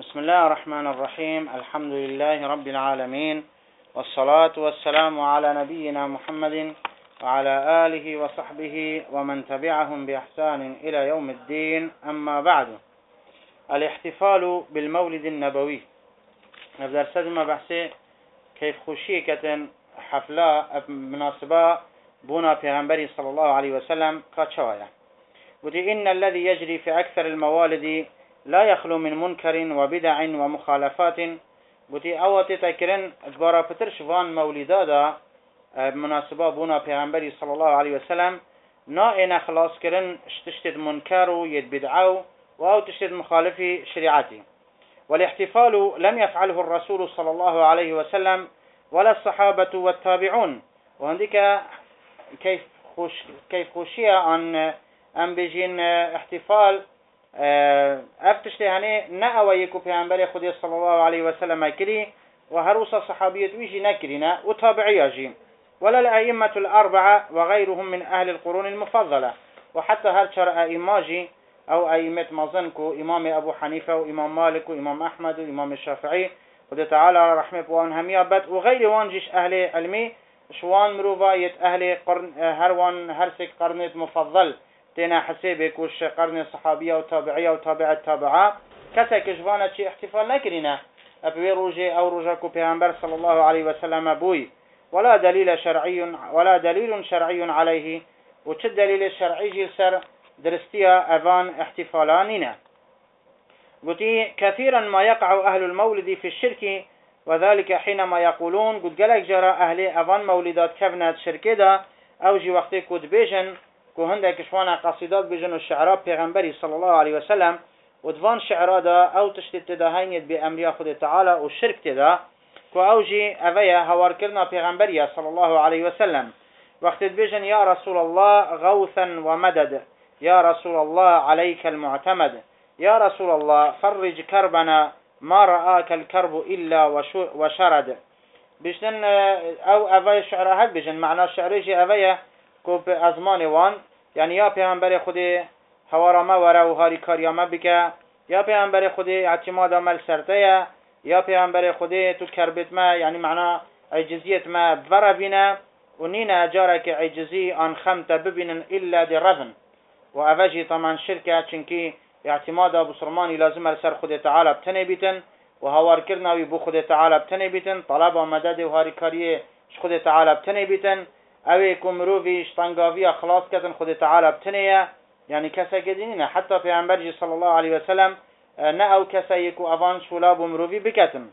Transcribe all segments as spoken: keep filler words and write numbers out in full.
بسم الله الرحمن الرحيم. الحمد لله رب العالمين، والصلاة والسلام على نبينا محمد وعلى آله وصحبه ومن تبعهم بإحسان إلى يوم الدين. أما بعد، الاحتفال بالمولد النبوي. نبدأ سدما بحثي كيف خشيكة حفلة مناسبة بنا پیغمبر صلى الله عليه وسلم كاتشوايا. ودي إن الذي يجري في أكثر الموالد لا يخلو من منكر وبدع ومخالفات. ودي أواتي تكرن ادبارا پترش وان مولدادا مناسبة بنا پیغمبر صلى الله عليه وسلم نا إنا خلاص كرن تشتد منكر ويد بدعو أو تشتد مخالف شريعتي. والاحتفال لم يفعله الرسول صلى الله عليه وسلم ولا الصحابة والتابعون. وعندك كيف خوش كيف خوشية أن أم بيجين احتفال افتشتي هني نأويكو پیغمبر خدا صلى الله عليه وسلم كري وهروس صحابية ويجي نكرنا وتابعياجي ولا الأئمة الأربعة وغيرهم من أهل القرون المفضلة. وحتى هل شرع إماجي أو أئمة مظنكو إمام أبو حنيفة وإمام مالك وإمام أحمد وإمام الشافعي خدا تعالى رحمه وان هميابت وغير وانجيش أهل علمي شوان مروفاية أهل قرن هروان هرسك قرنة مفضل تينا حسيبك وش قرن صحابية وتابعية وتابعة تابعة كسا كجوانا شي احتفال نكرنا أبوي روجي أو روجاكو بيغمبر صلى الله عليه وسلم بوي ولا دليل شرعي ولا دليل شرعي عليه. وش الدليل الشرعي جلسر درستيا أفان احتفالاننا. قلت كثيرا ما يقع أهل المولد في الشرك، وذلك حينما يقولون قد قالك جرى أهل أفان مولدات كفنات شركة دا أو جي وقتي كود بيجن كو هندك شوانا قصيدات بيجن الشعراء بيغمبري صلى الله عليه وسلم ودفان شعراء دا أو تشتت تدا هينيت بأمريا خد تعالى والشرك تدا كو أو جي أفيا هوار كرنا بيغمبري صلى الله عليه وسلم وقت بيجن يا رسول الله غوثا ومدد، يا رسول الله عليك المعتمد، يا رسول الله فرج كربنا ما رآك الكرب إلا وشرد. بيجن أو أفيا شعراء هل بيجن معنى الشعريجي أفيا كو بأزمان وان يعني يا پیغمبر خودی هوارا ما ورا و هاری کاریا ما بکه، یا پیغمبر خودی اعتماد عمل سرته، یا پیغمبر خودی تو کربت ما يعني معنى عجزيت ما برا بنا ونينا جارك عجزي ان خمت ببنا إلا دي رفن. وأفاجي طبعا شركة چنكي اعتماد ابو سرماني لازم سر خود تعالى بتني بيتن وهوار كرنا ويبو خود تعالى بتني بيتن طلب ومدد وهاري كاريه خود تعالى بتني بيتن اوه کمروی شتنگاوی خلاص کردن خود تعالی بتنیه یعنی کسی که دینه حتی پیامبر صلی الله علیه و سلم نه او کسی که اوان شولا بمروی بکتن.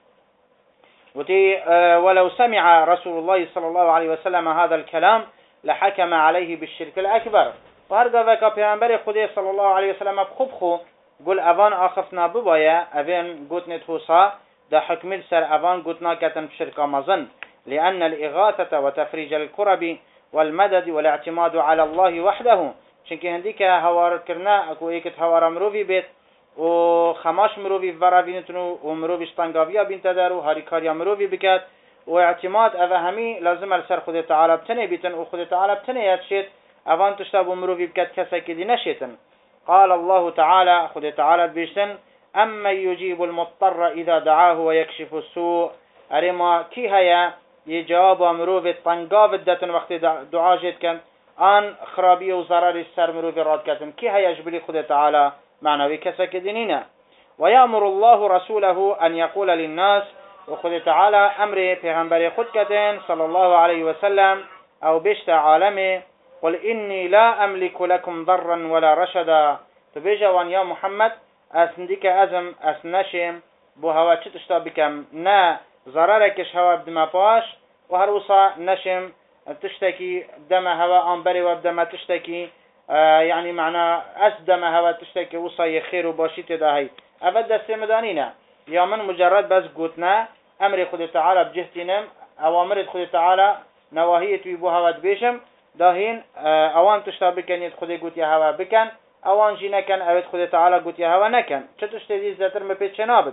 وتي ولو سمع رسول الله صلى الله عليه وسلم هذا الكلام لحكم عليه بالشرك الأكبر. وهرجع ذاك پیامبر خدا صلى الله عليه وسلم بخوب خو قل اوان آخفنا ببايا اوان قوت نتوسا ده حكم سر اوان قوتنا كتن بشرك مزن، لأن الإغاثة وتفريج الكرب والمدد والاعتماد على الله وحده چونك هنديك هوار كرنا اكو ايكت هوار مروفي بيت وخماش مروفي فرا بينتنو ومروفي شتنگاويا بينتدارو هاري كاريا مروفي بكات واعتماد اوه همي لازم السر خود تعالى بتني بيتن وخود تعالى بتني يتشيت اوان تشتابو مروفي بكات كسا كدي نشيتن. قال الله تعالى خود تعالى بيشتن أما يجيب المضطر إذا دعاه ويكشف السوء. أريما كي هيا يجاب مروف طنقاف الدتن وقت دعا جيت كان آن خرابية وزرار السر مروف راد كتن كي هيا جبلي خود تعالى معنوي كسك دينينا. ويأمر الله رسوله أن يقول للناس وخود تعالى أمره پیغمبر خود كتن صلى الله عليه وسلم أو بشت عالمه قل إني لا أملك لكم ضرا ولا رشدا. تبيجا وان يا محمد أسندك أزم أسنشم بو هوا چتشتا بكم نا ضرركش هوا بدما باش وهروسا نشم تشتكي دم هوا انبري وبدما تشتكي آه يعني معنى أسدم هوا تشتكي وصا خير وباشي تداهي أبدا السمدانينا يا من مجرد بس قوتنا أمر خد تعالى بجهتنا أوامر خد تعالى نواهية ويبو هوا دبيشم داهين آه أوان تشتا بكن يدخد قوت يا هوا بكن أوان جينا كان أود خد تعالى قوت يا هوا نكن چتشتدي زتر مبيت شنابد.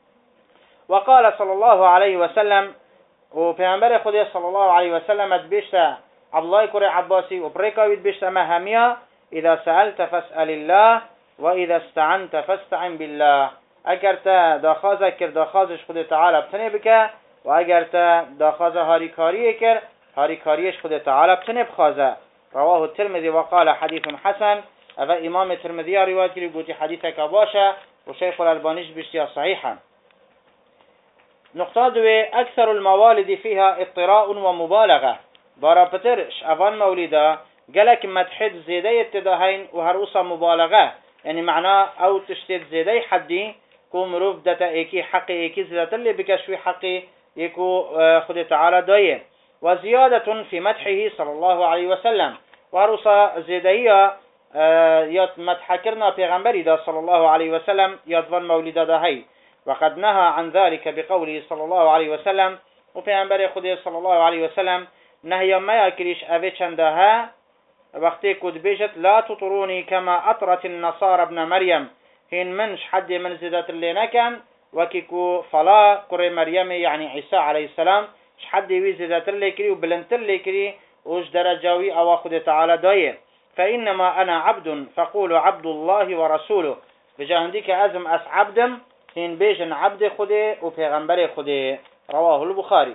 وقال صلى الله عليه وسلم وبيغمبر خدا صلى الله عليه وسلم بيشتا عبد الله كوري عباسي وبريكاويد بيشتا مهمية إذا سألت فاسأل الله وإذا استعنت فاستعن بالله. اگر تا داخواز کر داخوازش خود تعالی بتنه بکه و اگر تا داخواز هاریکاری کر هاریکاریش خود تعالی بتنه بخوازه. رواه الترمذي وقال حديث حسن. اما امام الترمذي روایت کردی گویی حدیث که باشه و شیخ الالبانیش بشتیا صحیحا. نقطه دوی اکثر الموالد فيها اطراء و مبالغه. بارا پترش اوان مولیده قالك متحد زيدي اتداهين وهروسا مبالغه، يعني معناه او تشتد زيدي حدي كو مروف دتا ايكي حقي ايكي زيادة اللي بكشوي حقي يكو خد تعالى دايه. وزيادة في مدحه صلى الله عليه وسلم، وهروسا زيدية يات مدحكرنا پیغمبري دا صلى الله عليه وسلم يادوان مولده داهي. وقد نهى عن ذلك بقوله صلى الله عليه وسلم، وپیغمبر خود صلى الله عليه وسلم نهي ما يكريش اوه چندها وقتی کد بیجت لا تطروني كما اطرت النصارى ابن مريم، هين منش حد من زدت اللي نكن وكيكو فلا قري مريم يعني عيسى عليه السلام ش حد وي زدت اللي كري وبلنت اللي كري وش درجاوي او خد تعالى دايه. فإنما أنا عبد فقولوا عبد الله ورسوله، بجاهنديك أزم أس عبدم هين بيجن عبد خده وبيغمبر خده. رواه البخاري.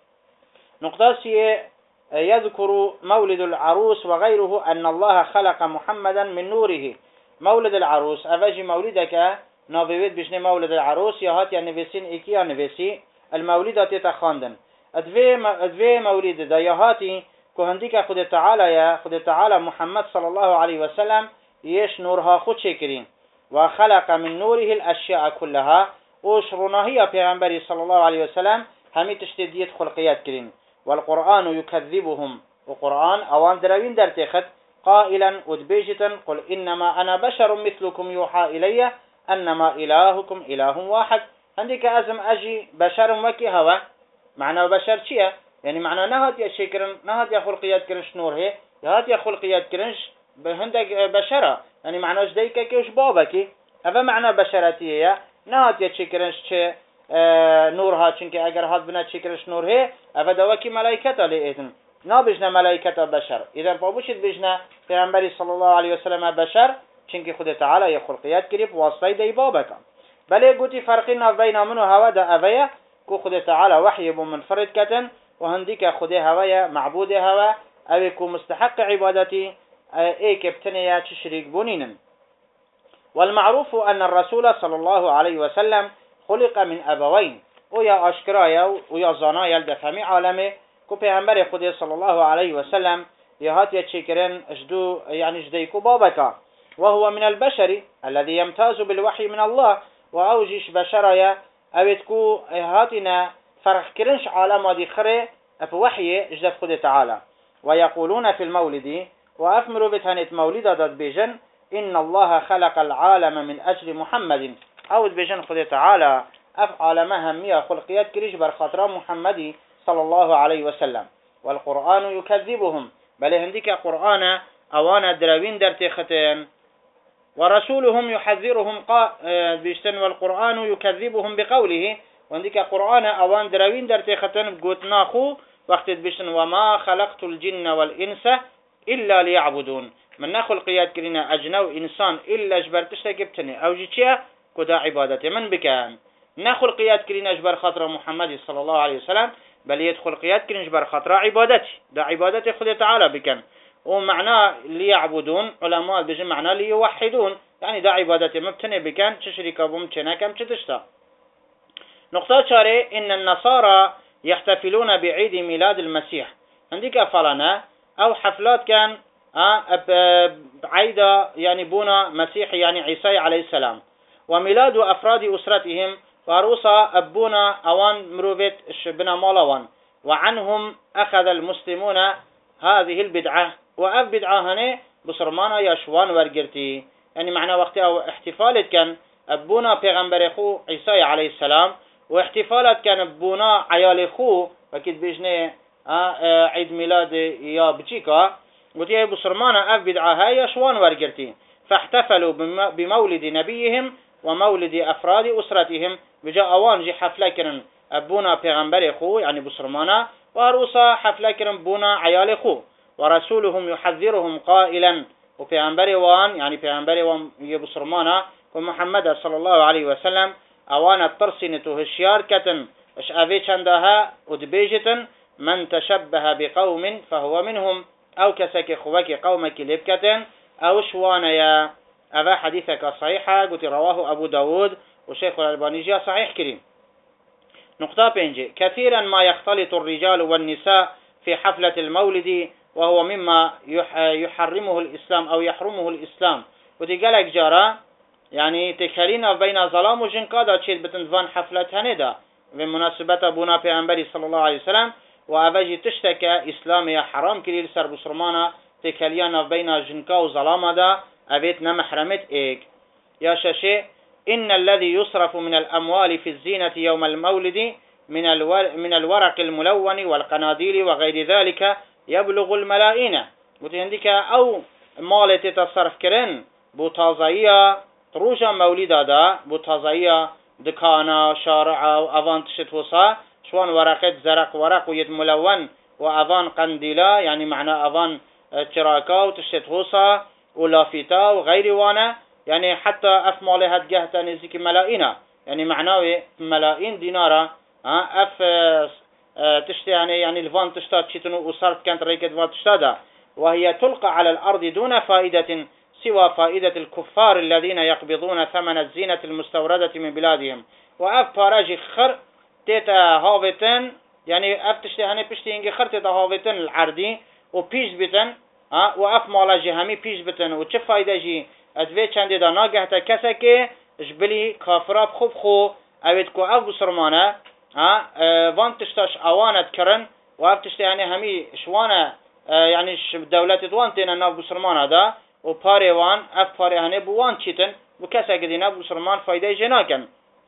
نقطة سيئة يذكر مولد العروس وغيره أن الله خلق محمدا من نوره. مولد العروس أفاجي مولدك نابويت بجنة مولد العروس يهات يعني نفسين إيكي يعني نفسي المولدة تتخاندن أدوي مولد دا يهاتي كهنديك خد تعالى يا خد تعالى محمد صلى الله عليه وسلم يش نورها خد شكرين وخلق من نوره الأشياء كلها وشرنا هي پیغمبري صلى الله عليه وسلم همي تشتديت خلقيات كرين. والقرآن يكذبهم، وقرآن اوان دروين در تخت قائلا ودبيجتا قل إنما أنا بشر مثلكم يوحى إلي أنما إلهكم إله واحد. عندك أزم أجي بشر وكي هوا معنى بشر چيه؟ يعني معنى نهات يا شكرن نهات يا خلقيات كرنش نور هي نهات يا خلقيات كرنش بهندك بشرة، يعني معنى جديك كيوش بابكي هذا معنى بشرتيه نهات يا شكرنش چه نورها، چونکه اگر هات بنا چکرش نور هي اما دواکی ملائکت علی ایتن نابجنا ملائکت بشر. اذا فابوشید بجنا پیغمبری صلی الله علیه وسلم بشر چونکه خود تعالی خلقیات کریب واسطه دی بابکا. بله گوتی فرقی ناف بین من و هوا دا اویا کو خود تعالی وحی بو منفرد کتن و هندی که خود هوا معبود هوا او کو مستحق عبادتی ای کبتنیا چه شریک بونینن. والمعروف ان الرسول صلى الله عليه وسلم خلق من ابوين، ويا اشكرايا ويا زنايا الدفامي عالمه كو پیغمبر خود صلى الله عليه وسلم يهات يتشكرن اجدو يعني جديكو بابكا، وهو من البشر الذي يمتاز بالوحي من الله، واوجش بشرايا اويتكو هاتنا فرق كرنش عالم دي خره بوحي اجدف خود تعالى. ويقولون في المولد وافمروا بتهنت مولد داد بيجن ان الله خلق العالم من اجل محمد، عود بجن خود تعالى اف عالمها همية خلقيات كريش برخاطر محمدي صلى الله عليه وسلم. والقرآن يكذبهم، بل هنديك قرآن اوانا دراوين در تختين. ورسولهم يحذرهم قا بيشتن والقرآن يكذبهم بقوله، وهنديك قرآن اوان دراوين در تختين قوتناخو وقت بيشتن وما خلقت الجن والإنس إلا ليعبدون، من نخل قياد كرينا أجنو إنسان إلا جبرتشتا كبتني أو جيتشيا كدا عبادتي من بكان نخل قياد كرينا جبر خاطر محمد صلى الله عليه وسلم، بل يدخل قياد كرينا جبر خاطر عبادتي دا عبادتي خد تعالى بكان. ومعناه ليعبدون علماء بيجي معناه ليوحدون، يعني دا عبادتي مبتني بكان تشريكا بهم تشناكم تشتا. نقطة شارع إن النصارى يحتفلون بعيد ميلاد المسيح، عندك فلنا أو حفلات كان عيدا يعني بونا مسيح يعني عيسى عليه السلام، وميلاد أفراد أسرتهم وروسا أبونا أوان مروفيت بنا مالوان، وعنهم أخذ المسلمون هذه البدعة، وأف بدعة هنا بصرمانا يشوان ورقرتي، يعني معنى وقت أو احتفالات كان أبونا پیغمبر خو عيسى عليه السلام، واحتفالات كان أبونا عيال خو وكيد بيجنه عيد ميلاد يا بجيكا وتيه بصرمانا أف بدعة هاي يشوان ورقرتي، فاحتفلوا بمولد نبيهم ومولد أفراد أسرتهم، بجاء أوان جي حفلة كرن أبونا پیغمبر خو يعني بصرمانا، وروسا حفلة كرن بونا عيال خو، ورسولهم يحذرهم قائلا، وپیغمبر وان يعني پیغمبر وان يبصرمانا ومحمد صلى الله عليه وسلم اوان الترسين هشيار كتن اش اوي چندها ودبيجتن من تشبه بقوم فهو منهم او كسك خوك قومك لبكتن او شوانيا. هذا حديثك صحيحة قلت رواه ابو داود وشيخ الألباني جاء صحيح كريم. نقطة بينجي كثيرا ما يختلط الرجال والنساء في حفلة المولد وهو مما يحرمه الإسلام أو يحرمه الإسلام. ودي قالك جارة يعني تكالينا بين ظلام وجنكادا تشيل بتنفان حفلة هندا بمناسبة بنا پیغمبر صلى الله عليه وسلم وأفاجي تشتكى إسلامي حرام كريل سر بسرمانا تكالينا بين جنكا وظلام دا أبيت نمحرمت إيك. يا شاشي إن الذي يصرف من الأموال في الزينة يوم المولد من من الورق الملون والقناديل وغير ذلك يبلغ الملايين. وتهنديك أو مال تتصرف كرن بوتازايا روجا مولدا دا بوتازايا دكانا شارع وأذان تشت وصا شوان ورقة زرق ورق ويد ملون وأذان قنديلا يعني معنى أذان تراكا وتشت وصا ولافتا وغير وانا يعني حتى اف مالها تجهتا نزيك ملايين يعني معناه ملايين دينارا اف تشتي يعني يعني الفان تشتات شتنو وصرف كانت ريكت فان تشتادا وهي تلقى على الارض دون فائدة سوى فائدة الكفار الذين يقبضون ثمن الزينة المستوردة من بلادهم. واف باراجي خر تيتا هاوتن يعني اف تشتي هني بشتي انجي خر تيتا هاوتن العردي وبيش بتن واف مالاجي همي بيش بتن وچه فائدة جي ادوی چنده دا ناگه تا کسی که جبلی کافراب خوب خو اوید که اف بسرمانه وان تشتاش اوانت کرن و اف تشتی یعنی همی شوانه یعنی دولت دوان تینا ناف بسرمانه دا و پاری وان اف پاری هنه بوان چیتن و کسی که دینا بسرمان فایده جناکن.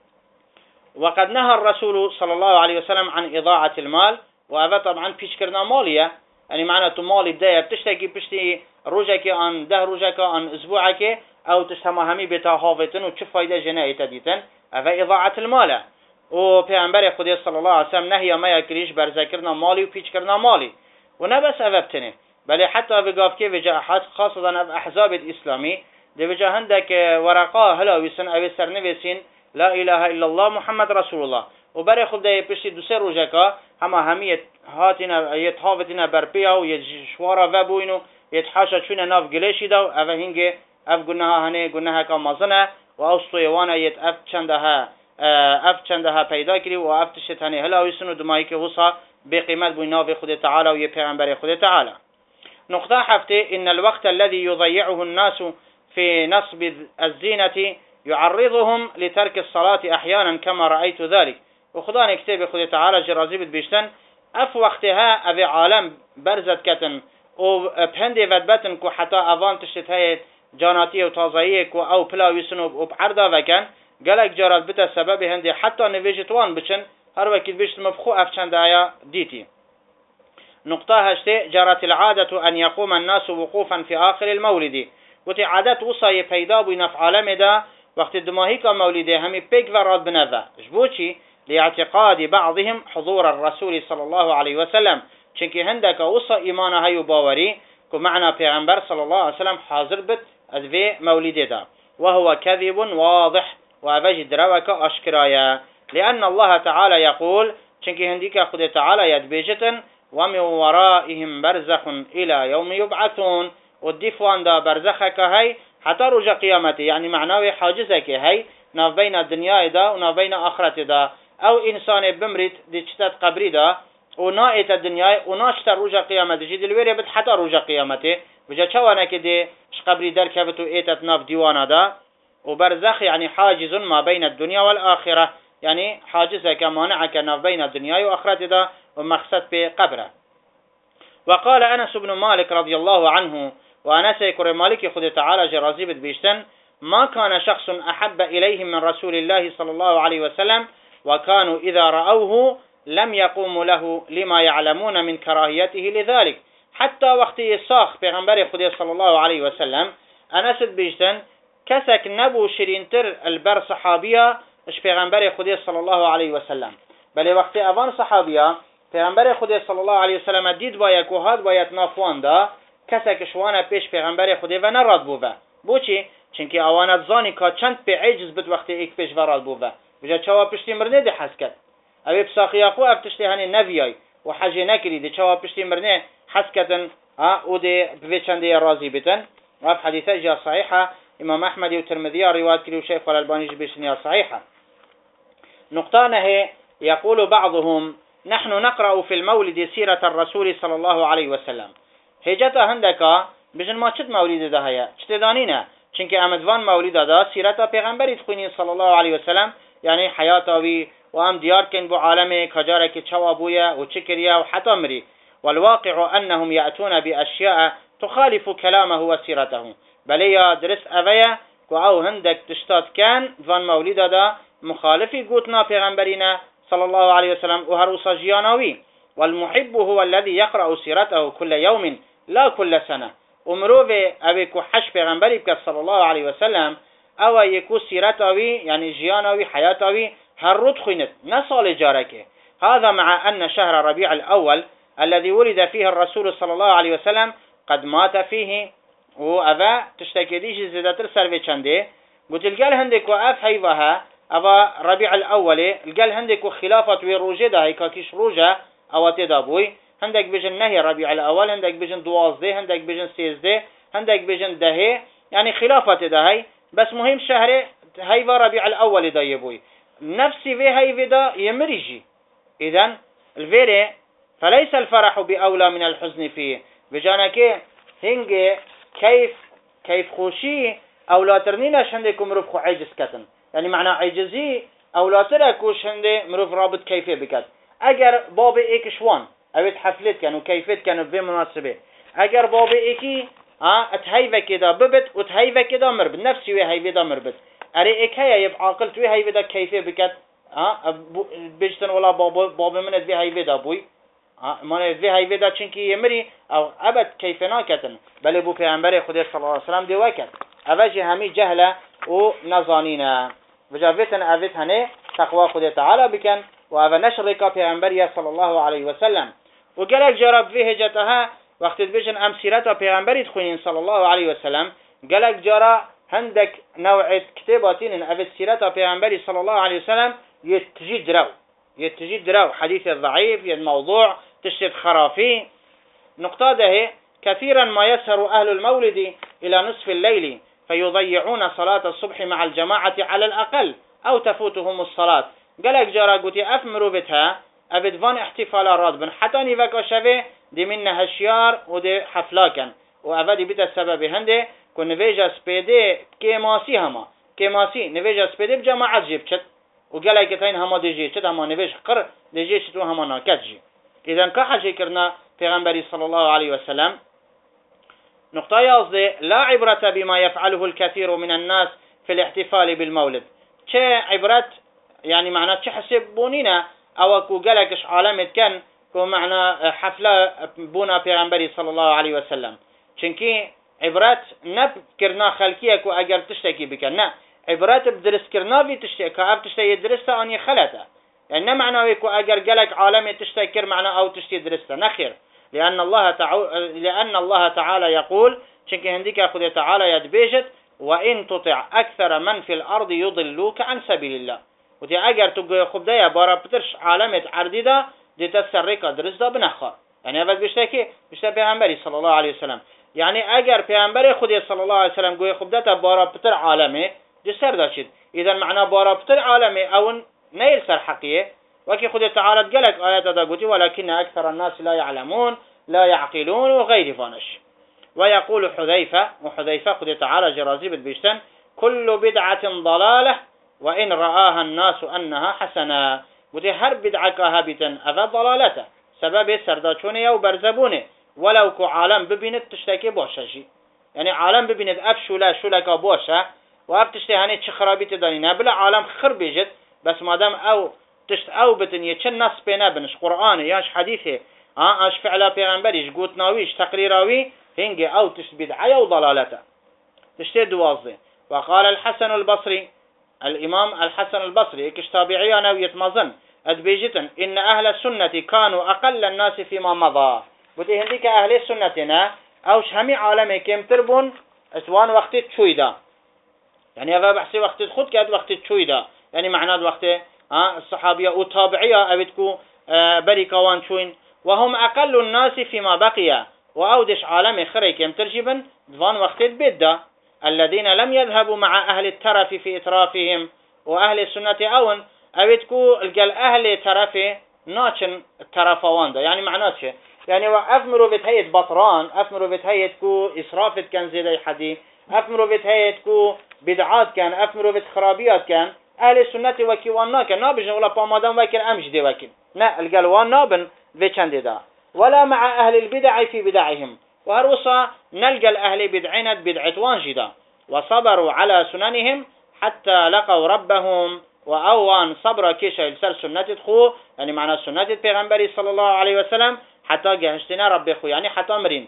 وقد نهى الرسول صلى الله عليه وسلم عن إضاعة المال وهذا طبعا پیش کرنا ماليه يعني معنى تو مالي بداية بتشتكي بشتي روجك عن ده روجك عن اسبوعك او تشتما همي بتا هافتن وچه فايدة جنائي تديتن هذا إضاعة المال. و پیغمبر خدا صلى الله عليه وسلم نهي ما يكريش برذكرنا مالي و پیش کرنا مالي ونبس أفبتنه بل حتى بقاف كيف جاء خاصة أحزاب الإسلامي دي بجا هندك ورقاء هلا ويسن او سرنويسين لا إله إلا الله محمد رسول الله وبري خود ده پشتی دو سه روزکا همه همی هاتینا یتهاوتینا برپیا و یشوارا وبوینو یتحاشا چون ناف گلیشی داو او هنگه اف گناه هنه گناه کا مازنه و اوستویوانا یت اف چندها اف چندها پیدا کری و اف تشت هنه هلاویسن دمایی که وصا بقیمت بوی ناف خود تعالی و پیغمبر خود تعالی. نقطه هفته ان الوقت الذي يضيعه الناس في نصب الزينة يعرضهم لترك الصلاة احيانا كما رأيت ذلك. وخدان كتاب خود تعالى جرازي بيشتن اف وقتها ابي عالم برزت كتن او بهندي ودبتن كو حتى اذان تشت هي جاناتيه وتازايه كو او بلاويسنو وبعرضا وكان قالك جرات بتا سبب هندي حتى نفيجتوان بچن هر وقت بيشت مفخو افچند ايا ديتي. نقطه هشته جرت العاده ان يقوم الناس وقوفا في اخر المولد وتي عادت وصايه پیدا بو نف عالم ده وقت دماهي کا مولده همي بيك وراد بنوا جبوچي لاعتقاد بعضهم حضور الرسول صلى الله عليه وسلم چونكي هندك وصا ايمان هاي باوري كو معنى پیغمبر صلى الله عليه وسلم حاضر بت ادوي مولده ده وهو كذب واضح وابجد روك اشكرايا لان الله تعالى يقول چونكي هنديك خود تعالى يدبيجتن ومن ورائهم برزخ الى يوم يبعثون والدفوان دا برزخك هاي حتى رجع قيامته يعني معناه حاجزك هاي ناف بين الدنيا دا وناف بين اخرته دا او انسان بمرت دي چتت قبري دا ونائت الدنيا وناشت رجع قيامته جد الويري بد حتى رجع قيامته بجا چوانا كده ش قبري در كبتو ايتت ناف ديوانا دا وبرزخ يعني حاجز ما بين الدنيا والآخرة يعني حاجزك مانعك ناف بين الدنيا واخرته دا ومقصد بقبره. وقال أنس بن مالك رضي الله عنه وأنس يكر مالك خد تعالى جرازي بيشتن ما كان شخص أحب إليهم من رسول الله صلى الله عليه وسلم وكانوا إذا رأوه لم يقوموا له لما يعلمون من كراهيته لذلك حتى وقت يساخ پیغمبر خدا صلى الله عليه وسلم أنس بيشتن كسك نبو شرينتر البر صحابية اش پیغمبر خدا صلى الله عليه وسلم بل وقت اوان صحابية پیغمبر خدا صلى الله عليه وسلم دید باید که هاد باید نافوان دا کسک شوانه پیش پیغمبر خدا و نراد بوده بوچی چونکی اوانت زانی که چند پی عجز بد وقتی ایک پیش ورال بوده بجا چوا پشتی مرنه ده حس کد اوی بساقیا خو اب تشتی هنی نویای و حجه نکری ده چوا پشتی مرنه حس کدن او ده بوچنده رازی بتن و اب حدیثه جا صحیحه امام احمد و ترمذی روایت کری و شیخ الالبانی بشنیا صحیحه نقطه نهي يقول بعضهم نحن نقرأ في المولد سيرة الرسول صلى الله عليه وسلم هجتا هندكا بجن ما چت مولد ده هيا چت دانينا چونك امدوان مولد ده سيرة پیغمبر تخوينين صلى الله عليه وسلم يعني حياتاوي وام ديار كن بو عالمه كجارك تشوابويا وچكريا وحتى مري والواقع أنهم يأتون بأشياء تخالف كلامه وسيرته بل درس أفيا كو هندك تشتات كان دوان مولد ده مخالفي قوتنا پیغمبرنا صلى الله عليه وسلم وهروسا جياناوي والمحب هو الذي يقرأ سيرته كل يوم لا كل سنة ومروفي أبيكو حش پیغمبري بك صلى الله عليه وسلم أو يكو سيرتاوي يعني جياناوي حياتاوي هرود خينت نصال جارك هذا مع أن شهر ربيع الأول الذي ولد فيه الرسول صلى الله عليه وسلم قد مات فيه وأبا تشتكي ديش زيادة السرفي چنده قلت القال هندك وأف هيفها أبا ربيع الأول القال هندك خلافة وروجه ده هيكا كيش روجه أو تدابوي هندك بيجن نهي ربيع الأول هندك بيجن دوازده هندك بيجن سيزده هندك بيجن دهي يعني خلافة ده هي بس مهم شهر هيفا ربيع الأول ده يبوي نفسي في هيفا ده يمرجي إذن الفيري فليس الفرح بأولى من الحزن فيه بجانك هنجي كيف كيف خوشي أولاترنينش هندكم رفخو عجز كتن يعني معنى عجزي أولاتركوش هندي مروف رابط كيفية بكت اگر باب ایک شوان اوید حفلت کن و کیفیت کن و به مناسبه اگر باب ایکی اتهیوه کدا ببت و اتهیوه کدا مربت نفسی وی هیوه دا مربت اره ایک هیا یب عاقل توی هیوه دا کیفیه بکت بجتن ولا باب باب منت وی هیوه دا بوی منت وی هیوه دا چنکی یمری او ابد کیفه ناکتن بله بو پیغمبر خدا صلی الله علیه وسلم دیوه کت اوجه همی جهله و نزانینه وجاویتن اوید هنه تقوى خدا تعالی بکن وهذا نشر پیغمبر صلى الله عليه وسلم وقالك جرب فيه جتها وقت بيجن امسيرته پیغمبر تخوين صلى الله عليه وسلم قالك جرى عندك نوع كتاباتين افت سيرته پیغمبر صلى الله عليه وسلم يتجي درو يتجي درو حديث الضعيف الموضوع تشتت خرافي نقطة ده كثيرا ما يسهر اهل المولد الى نصف الليل فيضيعون صلاة الصبح مع الجماعة على الاقل او تفوتهم الصلاة قالك جارا قوتي اف مروبتها ابدوان احتفال راد بن حتى نيفاكا شوه دي من هشيار ودي حفلاكن وابدي بيتا السبب هنده كو نويجا سبيدي كيماسي هما كيماسي نويجا سبيدي بجماعات جيب چت وقالك تاين هما دي جي چت هما نويج قر دي جي چتو هما ناكت جي اذن كحجي كرنا پیغمبري صلى الله عليه وسلم نقطة يازده لا عبرة بما يفعله الكثير من الناس في الاحتفال بالمولد چه عبرت يعني معناه تحسبونينا او كو قالكش عالمت كان كو معنى حفله بونا پیغمبري صلى الله عليه وسلم چونكي عبرات نب كرنا خلقيه كو اگر تشتكي بكن نا عبرات بدرس كرنا في تشتكي كاب تشتكي درسته اني خلته يعني ما معناه كو اگر قالك عالم تشتكي معنى او تشتكي درسته نخير لان الله تعالى لان الله تعالى يقول چونكي هنديك خدای تعالى يدبيجت وان تطع اكثر من في الارض يضلوك عن سبيل الله وتي اگر تو خوب ده بارا پترش عالمت عردی ده دیتا سرکا درست ده بنخواه یعنی اول بشته که بشته پیغمبری صلی الله علیه وسلم یعنی اگر پیغمبر خودی صلی الله علیه وسلم گوی خوب ده تا بارا پتر عالمه دی سر داشید اذا معنا بارا پتر عالمه اون نیل سر حقیه وكي خود تعالى قالك آيات دا قلت ولكن أكثر الناس لا يعلمون لا يعقلون وغير فانش. ويقول حذيفة وحذيفة خود تعالى جرازيب بيشتن كل بدعة ضلالة وإن رآها الناس أنها حسنة. قلت هر بدعة كهابتا أذا ضلالته سبب سرداتشونه وبرزبونه ولو كو عالم ببينت تشتكي بوشا شي يعني عالم ببينت أب شولا شولكا بوشا وأب تشتهي هاني تشخرابي تدانينا بلا عالم خر بيجت بس مادام أو تشت أو بتن يتشن نص بينا بنش قرآن ياش حديثه آه اش فعلا پیغمبريش قوت ناويش تقريراوي هنجي أو تشت بدعية وضلالته تشتهي دوازده. وقال الحسن البصري الإمام الحسن البصري اكش تابعيانا ويتمظن أدبيجتن إن أهل السنة كانوا أقل الناس فيما مضى. بتي هنديك أهل السنتنا أوش همي عالمي كم تربون اسوان وقت تشويدا يعني هذا بحثي وقت خود كاد وقت تشويدا يعني معناه وقت الصحابية وتابعية أبتكو بريكوان شوين وهم أقل الناس فيما بقي وأودش عالم خريك يمترجبا ضان وقت البدة الذين لم يذهبوا مع أهل الترف في إترافهم وأهل السنة أون أبتكو الجل أهل ترفه ناتشن الترفوان يعني معناه شيء يعني أفمروا بتهيئة بطران أفمروا بتهيئة كو إسرافت كان زي حدي أفمروا بتهيئة كو بدعات كان أفمروا بتخرابيات كان أهل السنة وكي وانا كان نابجن ولا بامادان وكي أمش دي وكي لا القال وانا بن في چند دا ولا مع أهل البدع في بدعهم وهروصا نلقى الأهل بدعين بدعة وانجدا وصبروا على سننهم حتى لقوا ربهم وأوان صبر كيشا يلسل سنة خو يعني معنى سنة البيغمبري صلى الله عليه وسلم حتى جهشتنا ربي خو يعني حتى مرين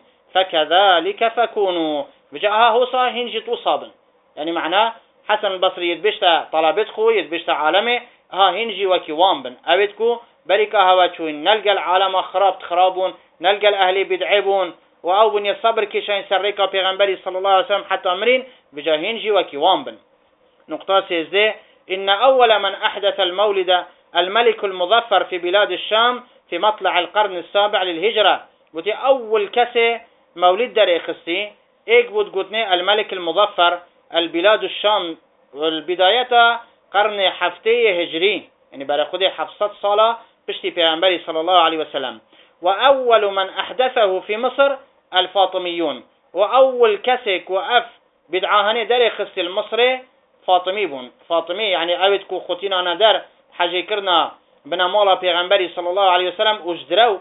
فكذلك فكونوا بجاءها هوصا هنجت وصابن يعني معنى حسن البصري يدبشتا طلبت خو يدبشتا عالمي ها هنجي وكي وامبن أبتكو بريكا هوا تشوين نلقى العالم خراب تخرابون نلقى الأهل بدعبون وأو بني الصبر كيشا يسرقا بيغمبري صلى الله عليه وسلم حتى مرين بجا هنجي وكي وامبن نقطة سيزدي إن أول من أحدث المولد الملك المظفر في بلاد الشام في مطلع القرن السابع للهجرة وتي أول كسي مولد داري خصي إيك بود قوتني الملك المظفر البلاد الشام والبداية قرن حفتي هجري يعني برا خده حفصة صالة بشتي بيغمبري صلى الله عليه وسلم وأول من أحدثه في مصر الفاطميون وأول كسك وأف بدعاهني داري خصي المصري فاطمي بون فاطمي يعني أبدكو خوتينا ندار حاجة كرنا بنا مولا بيغمبري صلى الله عليه وسلم وجدرو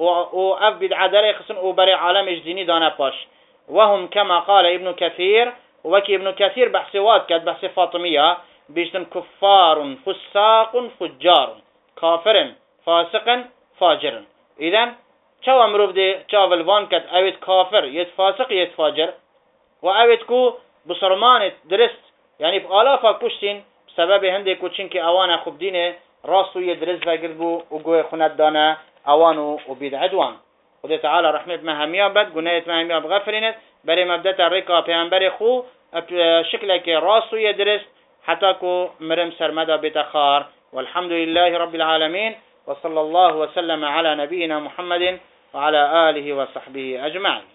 وأف بدعا داري خصن وبري عالم اجديني دانا باش وهم كما قال ابن كثير وكي ابن كثير بحثوات كاد بحث فاطمية بيجتن كفار فساق فجار كافر فاسق فاجر إذن شو امرو بدي شو الفان كاد اويت كافر يت فاسق يت فاجر واويت كو بصرمان درست يعني بآلافا كشتين بسبب هندي كوچين كي اوانا خوب دينه راسو يدرس وگربو وگوه خوند دانا اوانو وبيد عدوان خدا تعالى رحمت مهمية بد قنايت مهمية بغفرينت بري مبدأ الرقا پیغمبر خو شكلك راسو يدرس حتى كو مرم سرمدا بتخار والحمد لله رب العالمين وصلى الله وسلم على نبينا محمد وعلى آله وصحبه أجمعين.